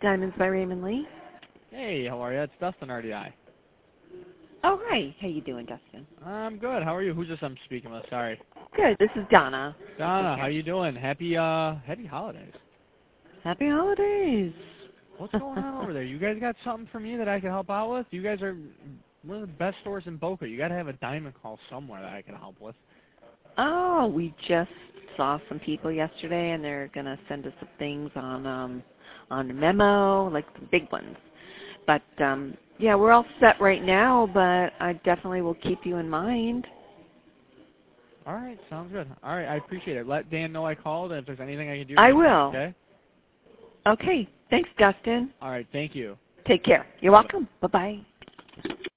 Diamonds by Raymond Lee. Hey, how are you? It's Dustin RDI. Oh, hi. How you doing, Dustin? I'm good. How are you? Who's this I'm speaking with? Sorry. Good. This is Donna. Donna, Okay. how you doing? Happy holidays. Happy holidays. What's going on over there? You guys got something for me that I can help out with? You guys are one of the best stores in Boca. You got to have a diamond call somewhere that I can help with. Oh, we just saw some people yesterday, and they're going to send us some things on a memo, like the big ones. But, yeah, we're all set right now, but I definitely will keep you in mind. All right, sounds good. All right, I appreciate it. Let Dan know I called, and if there's anything I can do. I will. Okay? Okay. Thanks, Dustin. All right, thank you. Take care. You're welcome. Bye-bye.